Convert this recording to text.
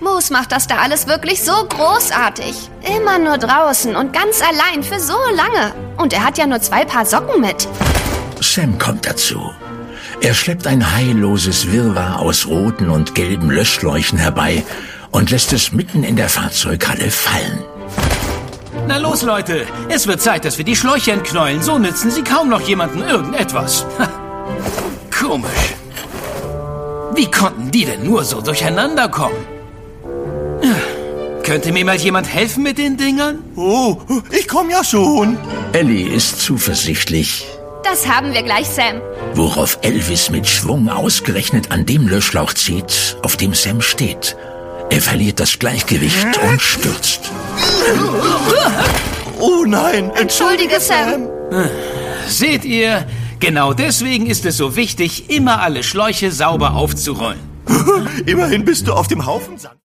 Moose macht das da alles wirklich so großartig. Immer nur draußen und ganz allein für so lange. Und er hat ja nur 2 Paar Socken mit. Sam kommt dazu. Er schleppt ein heilloses Wirrwarr aus roten und gelben Löschschläuchen herbei und lässt es mitten in der Fahrzeughalle fallen. Na los, Leute. Es wird Zeit, dass wir die Schläuche entknäulen. So nützen sie kaum noch jemandem irgendetwas. Komisch. Wie konnten die denn nur so durcheinander kommen? Könnte mir mal jemand helfen mit den Dingern? Oh, ich komme ja schon. Ellie ist zuversichtlich, Das haben wir gleich, Sam. worauf Elvis mit Schwung ausgerechnet an dem Löschschlauch zieht, auf dem Sam steht. Er verliert das Gleichgewicht und stürzt. Oh nein, Entschuldige, Sam. Seht ihr, genau deswegen ist es so wichtig, immer alle Schläuche sauber aufzurollen. Immerhin bist du auf dem Haufen Sand.